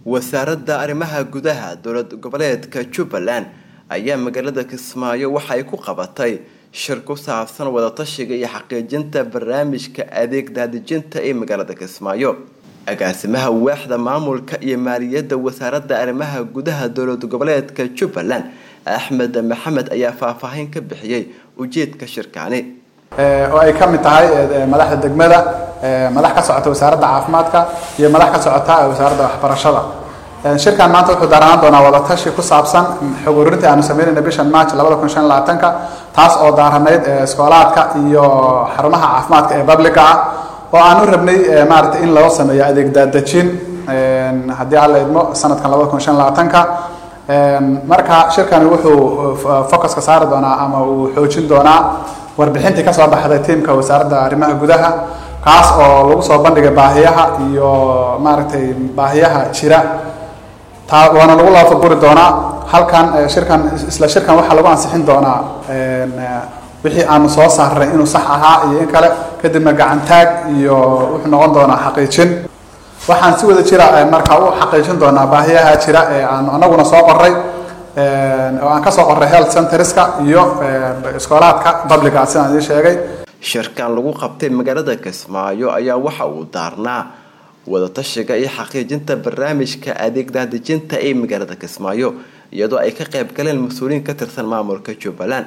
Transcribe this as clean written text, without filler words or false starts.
wasaaradda arrimaha gudaha dowlad goboleedka Jubbaland ayaa magaalada Kismaayo waxa ay ku qabatay shir ku saabsan wada tashiga iyo xaqiijinta barnaamijka adeeg daadejinta ee magaalada Kismaayo. agaasimaha waaxda maamulka iyo maaliyadda wasaaradda arrimaha gudaha dowlad goboleedka Jubbaland Axmed Maxamed ayaa faahfaahin ka bixiyay ujeedka shirkaani oo ay ka mid tahay madaxda degmada madax ka socota wasaaradda caafimaadka iyo madax ka socota wasaaradda waxbarashada. shirkan maanta wuxuu daaraan doonaa wada tashi ku saabsan xog ururinta aanu sameynayna bishan March 2025 taas oo daaranayd iskoolaadka iyo xarumaha caafimaadka ee public ah oo aanu rabnay maaragtay in loo sameeyo adeeg daadejin haddii aan la idmo sanadkan 2025 marka shirkan wuxuu focus ka saari doonaa ama uu xoojin doonaa warbixintii ka soo baxday tiimka wasaaradda arrimaha gudaha kaas oo lagu soo bandhigay baahiyaha iyo maaragtay baahiyaha jira waana lagu laafaguri doonaa halkan shirkan waxaa lagu ansixin doonaa wixii aanu soo saarnay inuu sax ahaa iyo in kale kadibna gacan taag iyo wuxuu noqon doonaa xaqiijin waxaan si wada jira marka u xaqiijin doonaa baahiyaha jira ee aan anaguna soo qoray oo aan ka soo qoray health centerska iyo iskoolaadka public ah sidaan idin sheegay. shirkan lagu qabtay magaalada Kismaayo ayaa waxa uu daarnaa wada tashiga iyo xaqiijinta barnaamijka adeeg daadejinta ee magaalada Kismaayo iyadoo ay ka qayb galeen mas'uuliyiin ka tirsan maamulka Jubbaland.